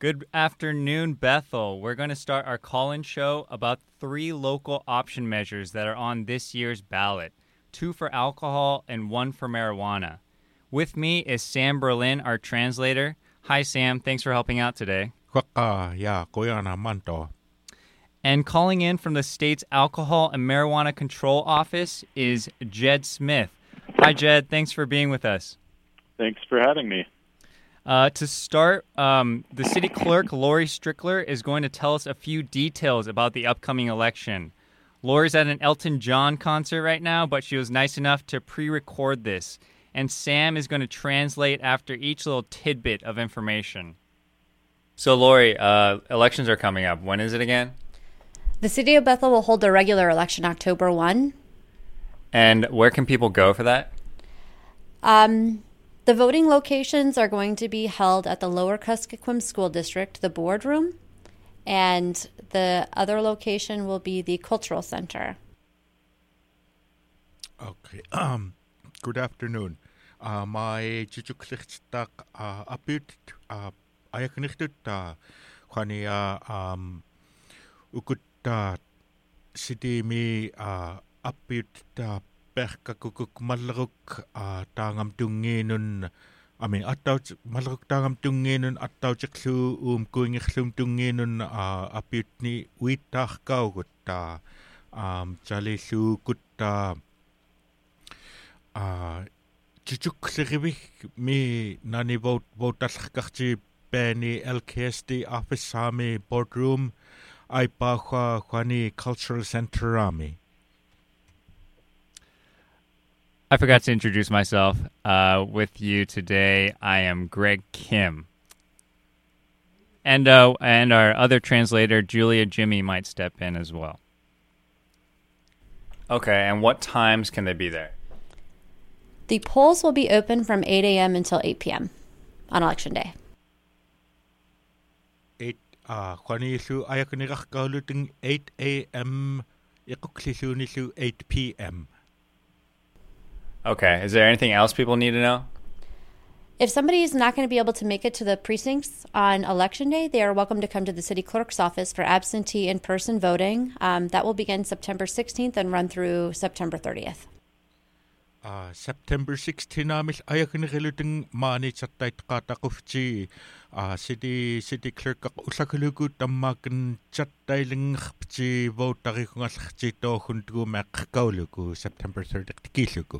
Good afternoon, Bethel. We're going to start our call-in show about 3 local option measures that are on this year's ballot, 2 for alcohol and 1 for marijuana. With me is Sam Berlin, our translator. Hi, Sam. Thanks for helping out today. And calling in from the state's Alcohol and Marijuana Control Office is Jed Smith. Hi, Jed. Thanks for being with us. Thanks for having me. To start, the city clerk, Lori Strickler, is going to tell us a few details about the upcoming election. Lori's at an Elton John concert right now, but she was nice enough to pre-record this. And Sam is going to translate after each little tidbit of information. So, Lori, elections are coming up. When is it again? The city of Bethel will hold their regular election October 1. And where can people go for that? The voting locations are going to be held at the Lower Kuskokwim School District, the boardroom, and the other location will be the Cultural Center. Okay. Good afternoon. My chichuklichtak apit ayaknichtut khani ukut city mi apit perkakukuk malruk tangam tunginun ataw malruk tangam tunginun ataw chiklu kuingirlum tunginun apit ni uitarkaugut chalilu kut chichuklirivik mi nani votalkarchi bani LKSD office sami boardroom ai pa khwani cultural center ami. I forgot to introduce myself. With you today, I am Greg Kim. And our other translator, Julia Jimmy, might step in as well. Okay, and what times can they be there? The polls will be open from 8 a.m. until 8 p.m. on Election Day. 8 a.m. 8 p.m. Okay. Is there anything else people need to know? If somebody is not going to be able to make it to the precincts on Election Day, they are welcome to come to the city clerk's office for absentee in-person voting. That will begin September 16th and run through September 30th. September 16 amil ayakniriluteng mani chattait qataqufti city clerk usakulugu tammakan chattailingqpti votarikugallerti tohuntugumeqqaulugu September 30th kilugu.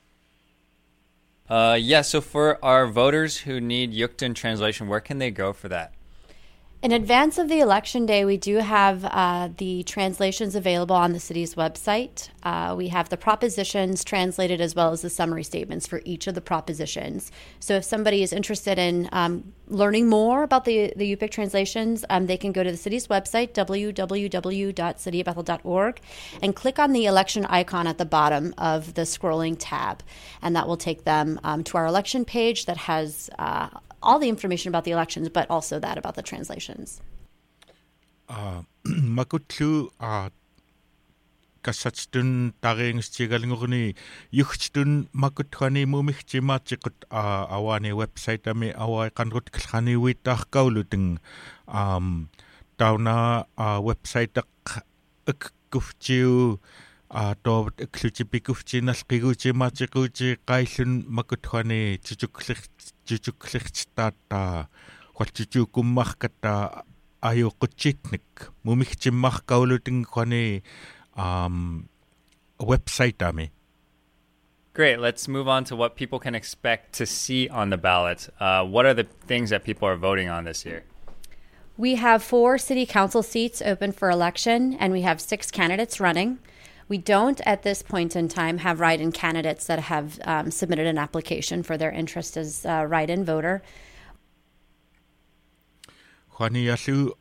Yeah, so for our voters who need Yukton translation, where can they go for that? In advance of the election day, we do have the translations available on the city's website. We have the propositions translated as well as the summary statements for each of the propositions. So if somebody is interested in learning more about the UPIC translations, they can go to the city's website, www.cityofbethel.org, and click on the election icon at the bottom of the scrolling tab. And that will take them to our election page that has all the information about the elections, but also that about the translations. Makutlu kasatstun taringstigalingurni yuchtun makuthani mumihchimatikut awani website ami awai kanrut klani witarkauluting tauna website kufchiu tovat ekluchipikufchinal qiguchimatikuchi qaillun makuthani chuchuklirtata qualchuchukummarkata ayuqutchitnik mumihchimmarkauluting khani website ami. Great. Let's move on to what people can expect to see on the ballot. What are the things that people are voting on this year? We have 4 city council seats open for election, and we have 6 candidates running. We don't, at this point in time, have write-in candidates that have submitted an application for their interest as a write-in voter. Khaniyalu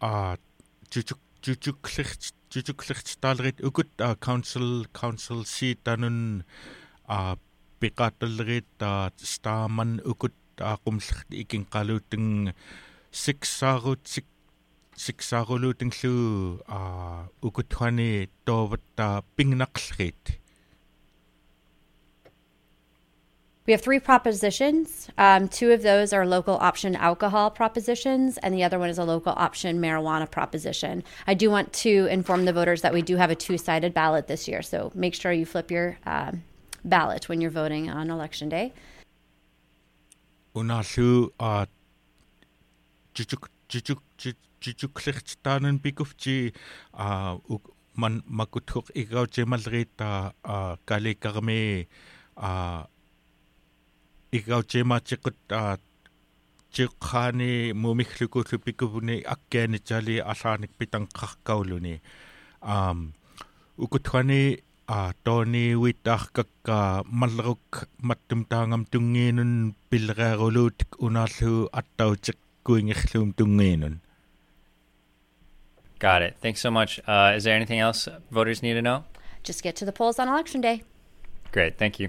chuchuklirttalrit ukut council seat anun piqatalrit staman ukut qumlert ikinqaluting 6 siksarulutinglu ukuthani tovatta pingnaqlrit. We have 3 propositions. 2 of those are local option alcohol propositions, and the other one is a local option marijuana proposition. I do want to inform the voters that we do have a 2-sided ballot this year, so make sure you flip your ballot when you're voting on Election Day. Unalu Jijuklechtanen Bikufji man makutuk igaw jemalrita kalikarme igaw jemachikut jikhani mumikluku lupikubuni akkani jali alanik pitang kakkauluni ukutwani Tony Witakaka Malruk Matumtangam Tunginun Bilrarulut Unalu Attauchik Guinglum Tunginun. Got it. Thanks so much. Is there anything else voters need to know? Just get to the polls on Election Day. Great. Thank you.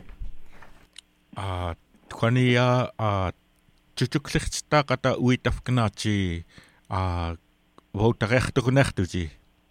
Twania Chuchuklichta Kata Uitafknachi Votarechtuji.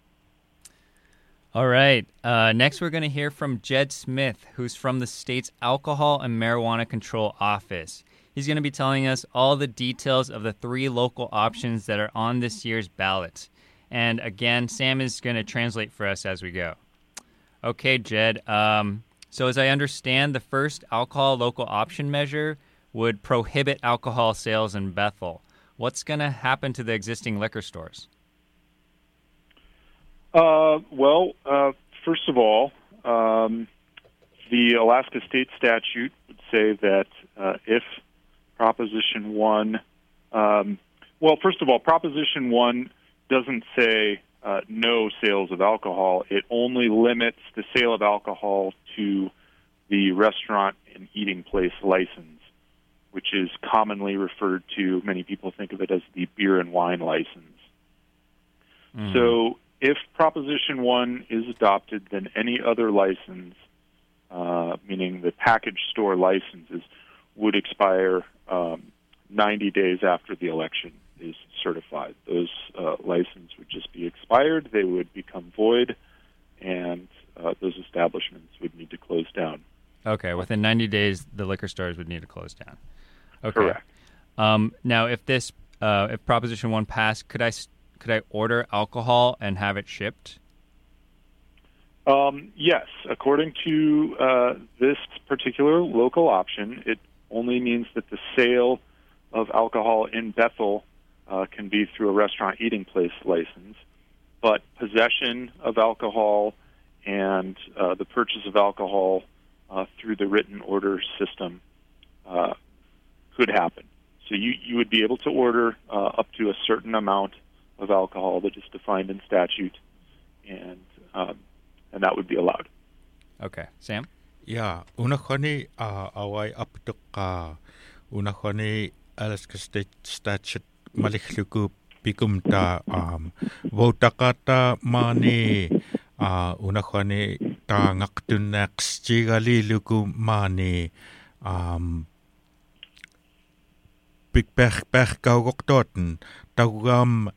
All right. Next, we're going to hear from Jed Smith, who's from the state's Alcohol and Marijuana Control Office. He's going to be telling us all the details of the 3 local options that are on this year's ballot. And again, Sam is going to translate for us as we go. Okay, Jed. So as I understand, the first alcohol local option measure would prohibit alcohol sales in Bethel. What's going to happen to the existing liquor stores? First of all, the Alaska state statute would say that if Proposition 1, first of all, Proposition 1 doesn't say no sales of alcohol. It only limits the sale of alcohol to the restaurant and eating place license, which is commonly referred to, many people think of it as the beer and wine license. Mm. So if Proposition 1 is adopted, then any other license, meaning the package store licenses, would expire 90 days after the election is certified. Those licenses would just be expired, they would become void, and those establishments would need to close down. Okay, within 90 days, the liquor stores would need to close down. Okay. Correct. Now, if Proposition 1 passed, could I order alcohol and have it shipped? Yes. According to this particular local option, it only means that the sale of alcohol in Bethel can be through a restaurant eating place license, but possession of alcohol and the purchase of alcohol through the written order system could happen. So you would be able to order up to a certain amount of alcohol that is defined in statute, and that would be allowed. Okay, Sam. Yeah, unakhani awai aptuqa unakhani Alaska state statute malikhluku pikumta votaqata mani unakhani tangaqtunnaqsjigali luku mani big berg kaugoqtoten tagam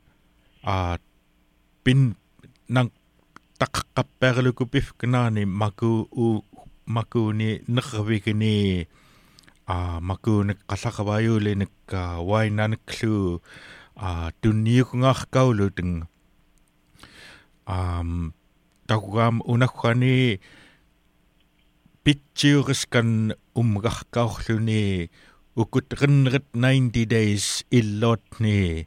bin nang taqqapperluku pifknani makuni nervikini makuni qallaqavayulinik wainaniklu tunniukungarkauluteng tagam unakhani pitchiuriskan umgarkaurluni ukutrinrit 90 days illotni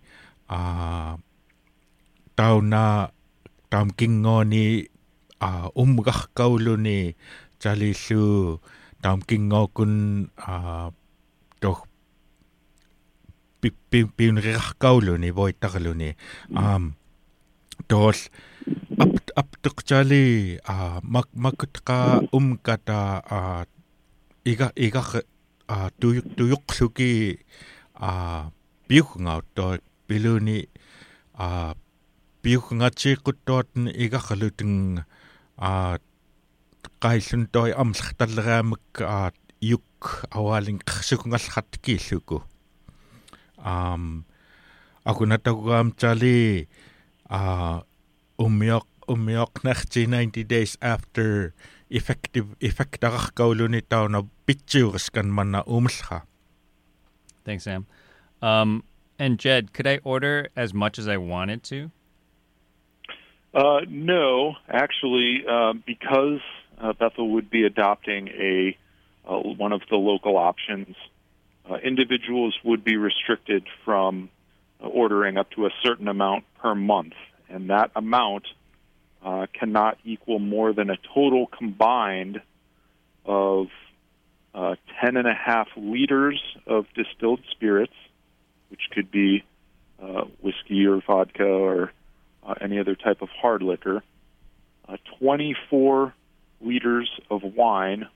tauna tamkingoni umgarkauluni jalillu tamkingokun toh piunrirkauluni voitarluni tol aptuqjali makutqa umkata iga tuyuqluki piuqngautto piluni piuqngachiquttootn igaqaluteng qailluntoi amllertalleraamak yuk awalin qsukungallatkiilluku akunataguam chali umyoqnerchi 90 days after effectaraqkauluni tauna pitsiuriskan manna umlha. Thanks, Sam. And Jed, could I order as much as I wanted to? No, actually, because Bethel would be adopting one of the local options, individuals would be restricted from ordering up to a certain amount per month, and that amount cannot equal more than a total combined of 10.5 liters of distilled spirits, which could be whiskey or vodka or any other type of hard liquor, 24 liters of wine,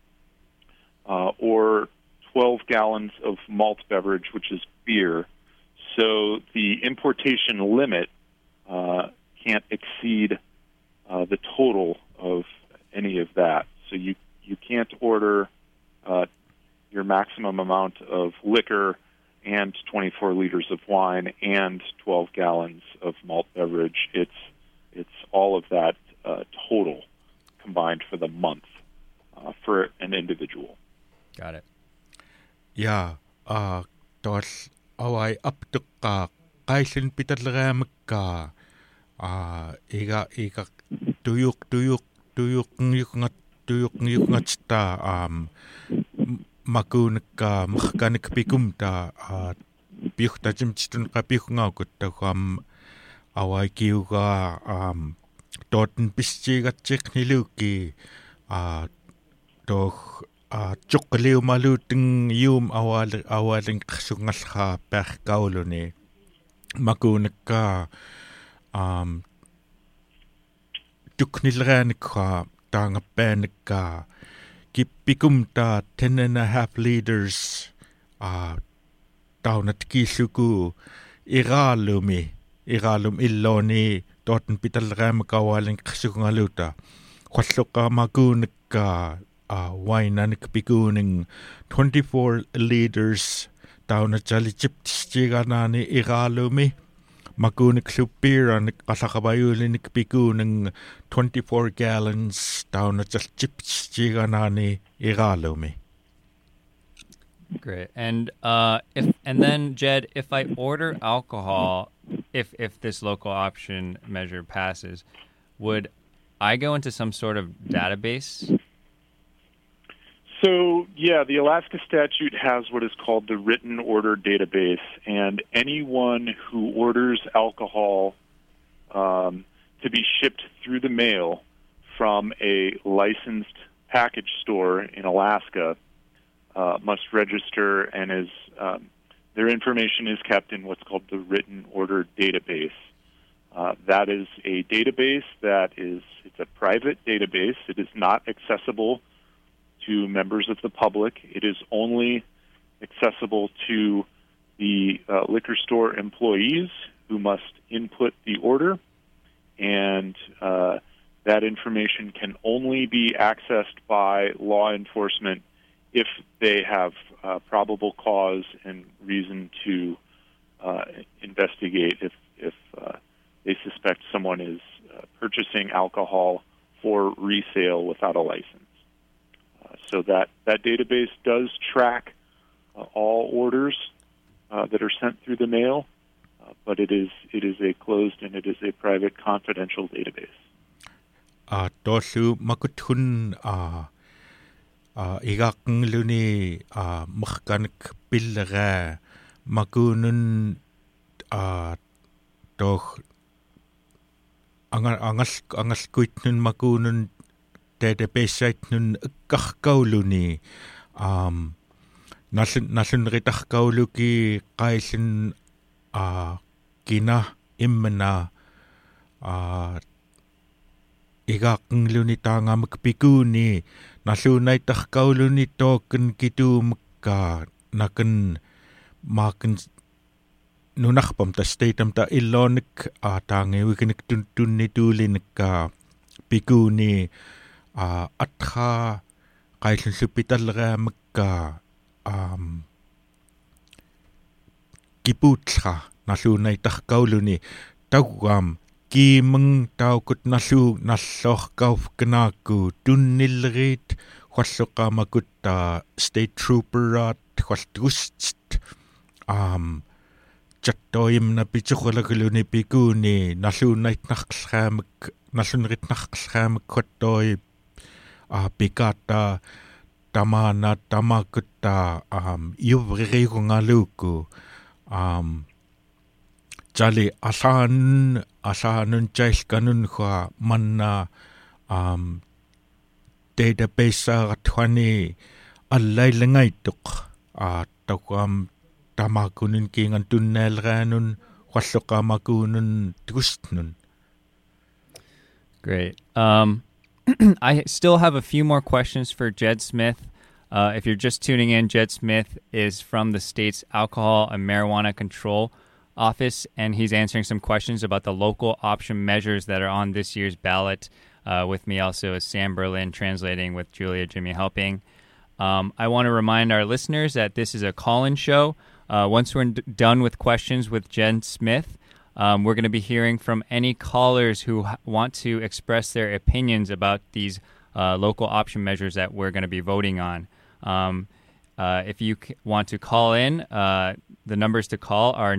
or 12 gallons of malt beverage, which is beer. So the importation limit can't exceed the total of any of that. So you can't order your maximum amount of liquor and 24 liters of wine and 12 gallons of malt beverage. It's all of that total combined for the month for an individual. Got it. Yeah, tol awai aptukka kaisin pitalleramekka iga tuyuk ngiyukngatsta makunekka mahkanek pikumta piuhtajimchitun qapiuhngaukutta awai kiuga toten pistigatsikniluki toh chokkaliumaluteng yum awaleng qsungalha perkauluni makunekka tuknilranikha taangappaanekka kippikumta 10.5 liters taunat kiisuku iraalum illoni toten pitalraamakawaling qsungaluta qalluqa makunekka wainanik pikuning 24 liters tauna chalichiptistiganani iraalumi makunik supiranik qallaqavayulinik pikuning 24 gallons tauna chalichiptistiganani iraalumi. Great. And then Jed, if I order alcohol, if this local option measure passes, would I go into some sort of database? So, yeah, the Alaska statute has what is called the written order database, and anyone who orders alcohol to be shipped through the mail from a licensed package store in Alaska must register, and their information is kept in what's called the written order database. That is a database it's a private database. It is not accessible to members of the public. It is only accessible to the liquor store employees who must input the order, and that information can only be accessed by law enforcement if they have probable cause and reason to investigate if they suspect someone is purchasing alcohol for resale without a license. So that database does track all orders that are sent through the mail, but it is a closed and it is a private, confidential database. Tosu makutun igaqngluni mahkanek pillera makunun toh angaskuitnun makunun database nun qarkauluni nallunritarkauluki qaillun kina immana igaqngluni taangamak pikuni nallunaitarkauluni token kituumekka nakan maaken nunarpam ta stateam ta illonik taangiwikinik tunnituulinikka pikuni atha qaillun suppitalleramekka kipuutra nallunaitarkauluni tauam kiimang taukut nalu nallorkauf kanaku tunnillerit hualloqamakut state trooperat hualtugust chattoimna pitsuqulakuluni pikuni nallunritnarqlraamak khuattoi pikata tamana tamakutta iuvririgungaluku Jali asaanun jailkanun hua manna database ratwani allailangaituq tawam tamakunun kingan tunnalranun hualloqamakunun tugustnun. Great. I still have a few more questions for Jed Smith. If you're just tuning in, Jed Smith is from the state's Alcohol and Marijuana Control Office, and he's answering some questions about the local option measures that are on this year's ballot. With me also is Sam Berlin translating with Julia Jimmy helping. I want to remind our listeners that this is a call-in show. Once we're done with questions with Jed Smith, we're going to be hearing from any callers who want to express their opinions about these local option measures that we're going to be voting on. If you want to call in, the numbers to call are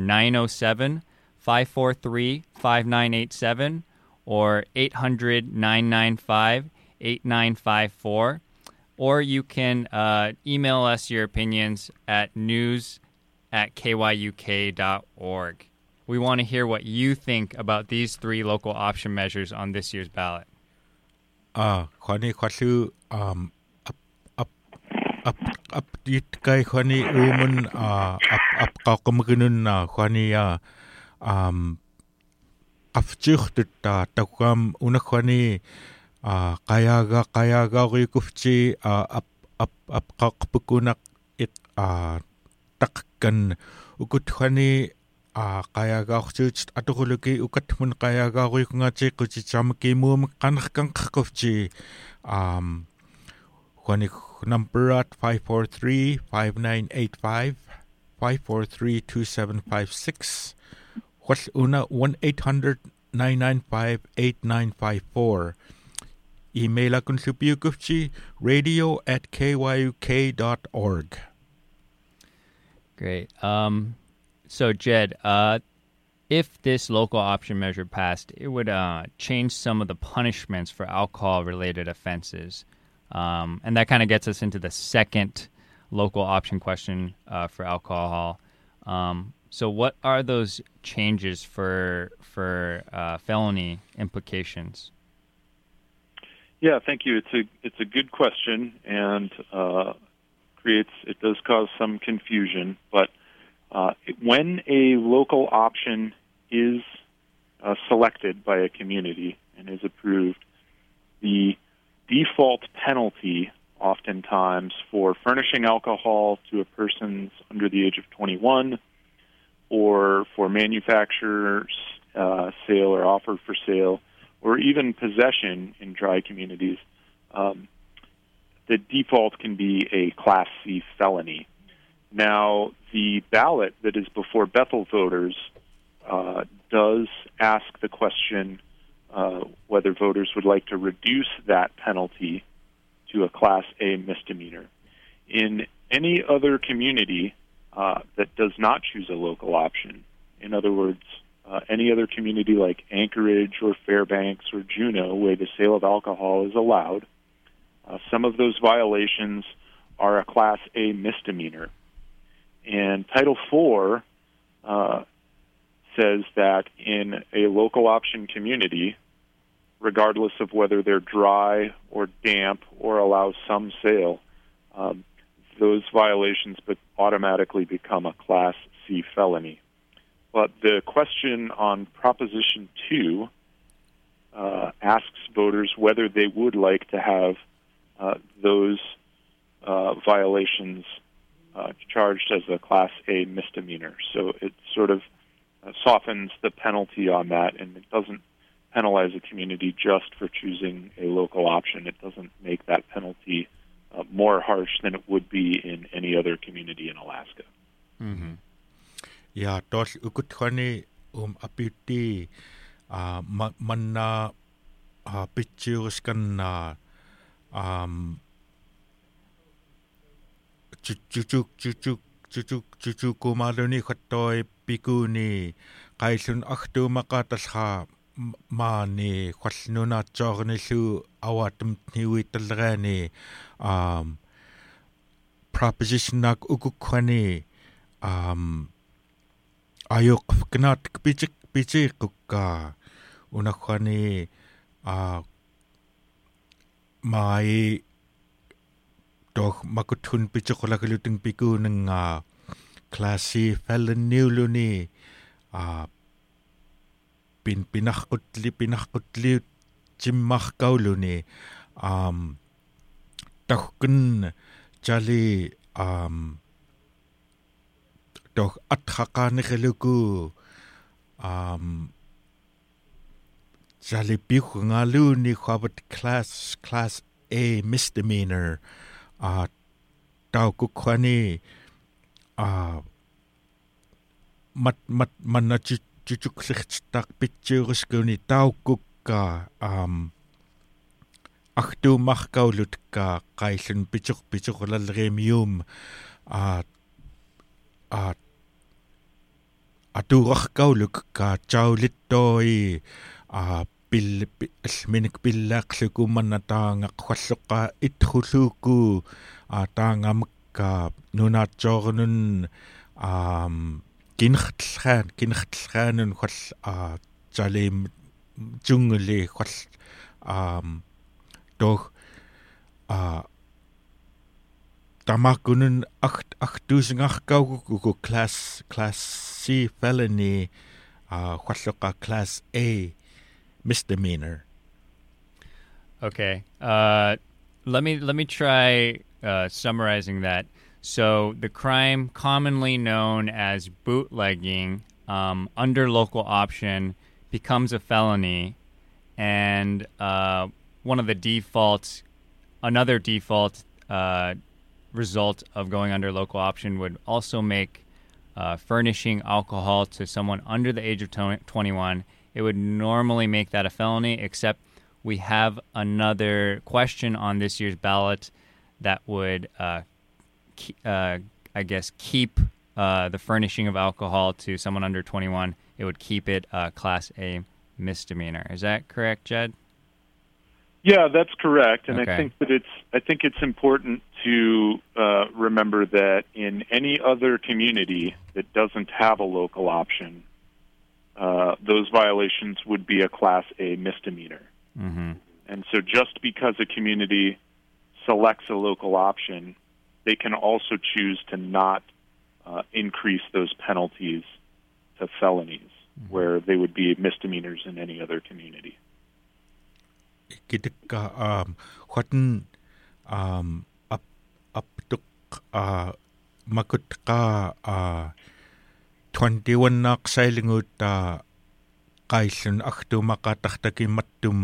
907-543-5987 or 800-995-8954. Or you can email us your opinions at news@kyuk.org. We want to hear what you think about these three local option measures on this year's ballot. Khwani khwalu up kai khwani umun qaqamagunun khwani qafchuhtut tawam unakhwani qayaga rikufchi qaqpukunak takkan ukutkhwani qayaagaartuut atuquluki ukatmun qayaagaaruikungaatiiqqutitamaki muum qanarkanqarqufti khwani number at 543-5985 543-2756 whal una 1-800-995-8954 email akun lupiukufti radio@kyuk.org. Great. So Jed, if this local option measure passed, it would change some of the punishments for alcohol-related offenses. And that kind of gets us into the second local option question for alcohol. So what are those changes for felony implications? Yeah, thank you. It's a good question, and it does cause some confusion. But when a local option is selected by a community and is approved, the default penalty oftentimes for furnishing alcohol to a person under the age of 21 or for manufacturers, sale or offer for sale, or even possession in dry communities, the default can be a Class C felony. Now, the ballot that is before Bethel voters does ask the question whether voters would like to reduce that penalty to a Class A misdemeanor. In any other community that does not choose a local option, in other words, any other community like Anchorage or Fairbanks or Juneau, where the sale of alcohol is allowed, some of those violations are a Class A misdemeanor. And Title IV says that in a local option community, regardless of whether they're dry or damp or allow some sale, those violations automatically become a Class C felony. But the question on Proposition 2 asks voters whether they would like to have those violations charged as a Class A misdemeanor. So it sort of softens the penalty on that, and it doesn't penalize a community just for choosing a local option. It doesn't make that penalty more harsh than it would be in any other community in Alaska. Mm-hmm. Ja, tos ukutkhani apiutti manna pitchiuriskan chuchukumaluni khattoi pikuni qaillun artuumaqaatalra maani khallnunaatsoornillu awatum niuitallerani propositionnak ukukkhani ayoqqfknaat pichiqqukka unakhani mai doch makutun pichiqulakiluting pikunanga classy feloniuluni pinarqutli timmarkauluni tahkun jali doch atraqaaniqaluku jali piuqngaluni khabat class A misdemeanor taukukhani mat mannachi chuchuklirtaq pitchiuriskuni taukukka artuumarkaulutka qaillun pichuqlallerimium atuurarkaulukka chaulittoi minik pillaaqluku mannataangaq khalluqqa itkhulluuku taangamakka nunaatsoornun kinrtlraanun khall jalim jungli khall doch tamakunun artuusingarkauguku class C felony khalluqqa class A misdemeanor. Okay. Let me try summarizing that. So the crime commonly known as bootlegging under local option becomes a felony, and another default result of going under local option would also make furnishing alcohol to someone under the age of 21. It would normally make that a felony, except we have another question on this year's ballot that would, keep the furnishing of alcohol to someone under 21. It would keep it Class A misdemeanor. Is that correct, Jed? Yeah, that's correct, and Okay. I think it's important to remember that in any other community that doesn't have a local option, those violations would be a Class A misdemeanor. Mm-hmm. And so just because a community selects a local option, they can also choose to not increase those penalties to felonies, where they would be misdemeanors in any other community. Kitikka khatan aptuk makutqa 21 naqsailingut qaillun artuumaqatartakimattum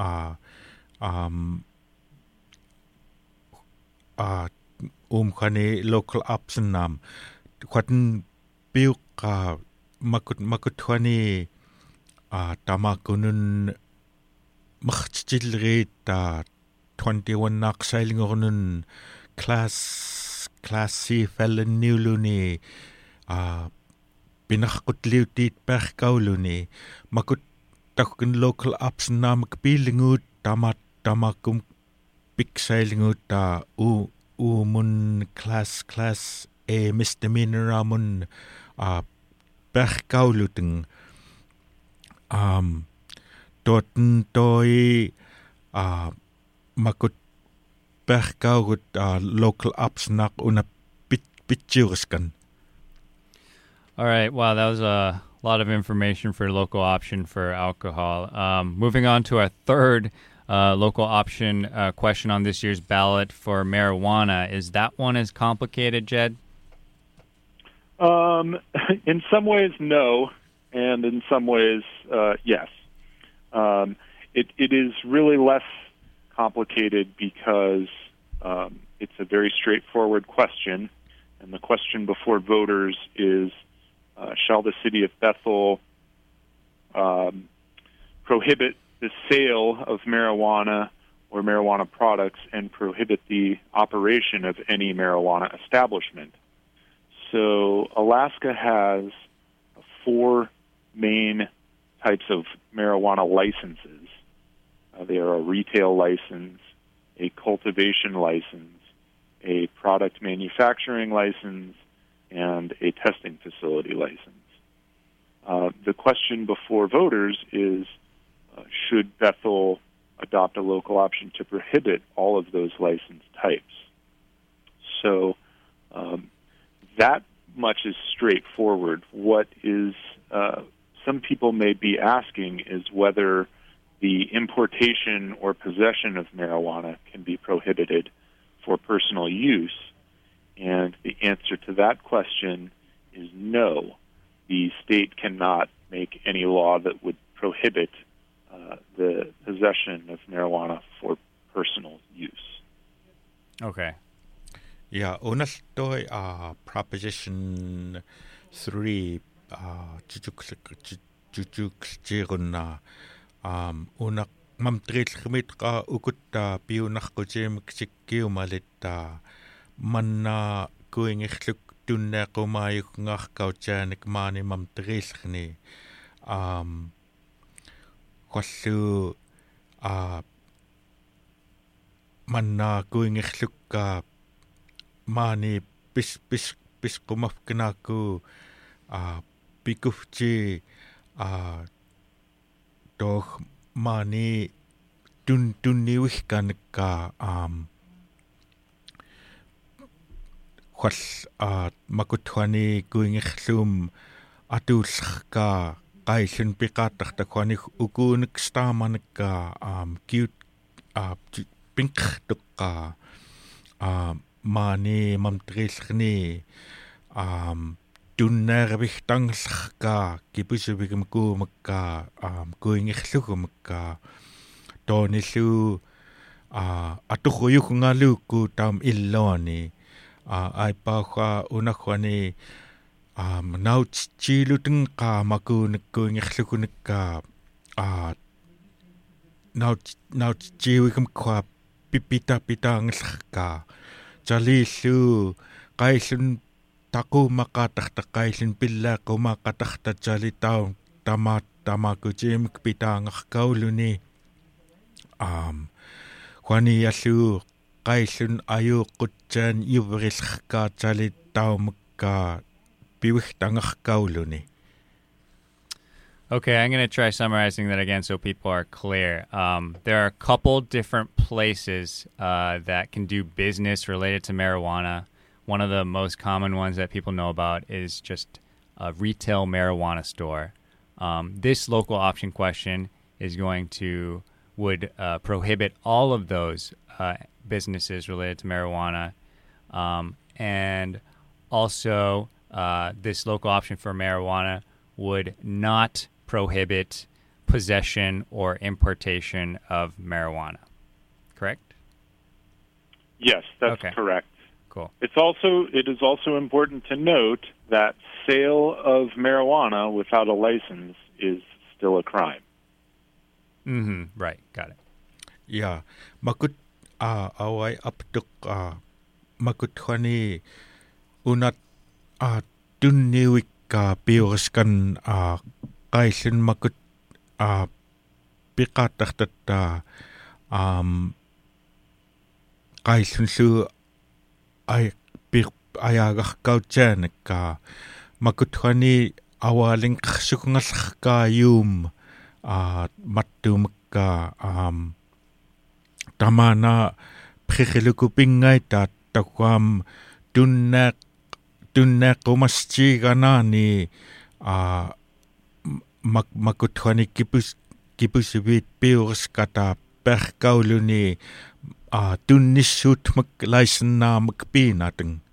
khani local option khatan piuqqa makutkhani tamakunun martitilleriitta 21 naqsailingornun class C feloniuluni pinarqutliutiit perkauluni makut takkun local option namak piilinguut tamakum piksailinguutta mun class A misdemeanor amun perkauluteng Totten toi makut perkaugut local optionak una pitchiuriskan. All right. Wow, that was a lot of information for local option for alcohol. Moving on to our third local option question on this year's ballot for marijuana. Is that one as complicated, Jed? In some ways, no, and in some ways, yes. It is really less complicated because it's a very straightforward question, and the question before voters is, shall the city of Bethel prohibit the sale of marijuana or marijuana products and prohibit the operation of any marijuana establishment. So Alaska has 4 main types of marijuana licenses. They are a retail license, a cultivation license, a product manufacturing license, and a testing facility license. The question before voters is, should Bethel adopt a local option to prohibit all of those license types? So that much is straightforward. What is some people may be asking is whether the importation or possession of marijuana can be prohibited for personal use. And the answer to that question is no. The state cannot make any law that would prohibit the possession of marijuana for personal use. Okay. Yeah, unastoi Proposition 3 jujuksjirunna unak mamtrilkhmit qa ukutta piunarqutiimik sikkiumalitta manna kuingirluk tunnequmaayukngaarkautianik maani mamtrilkhni qallu manna kuingirlukka maani pisqumafkinaakku pikufti doch maani tunniuihkanekka qall makuthuani kuingirlum atuullerka qaillun piqaattartakuani ukuunik staamanekka cute pinkqtuqqa maani mamtrillerni tunneervihtangllerka kipusuvigumkuumakka kuingirlugumekka toonillu aturruyukungaluukku taam illuani aipauqa unagguani nautchilutenqa makuunekkuingirlugunekka nautchiwigumkqa pitaangellerka jalillu qaillun taquumaqaatartaqaillun pillaaqumaqatartajali tamakutiimik pitaangarkauluni huaniallu qaillun ajuuqqutjaan yuverillerkaatjali taumekka piwihtangarkauluni. Okay, I'm going to try summarizing that again so people are clear. There are a couple different places that can do business related to marijuana. One of the most common ones that people know about is just a retail marijuana store. This local option question is would prohibit all of those businesses related to marijuana. And also, this local option for marijuana would not prohibit possession or importation of marijuana. Correct? Yes, that's correct. Cool. It is also important to note that sale of marijuana without a license is still a crime. Mm-hmm. Right. Got it. Yeah. Makut awai aptuk makuthwani unat tunniwikka piuriskan qaillun makut piqaattartatta qaillunlu ayaagarkautianekka makuthwani awaalinqersukungallerkaayuum mattuumekka tamana priqilukupingaita taquam tunnequmastiiganaani makuthwani kipusivit piuriskata perkauluni tunnissuutmak laisennaamak piinateng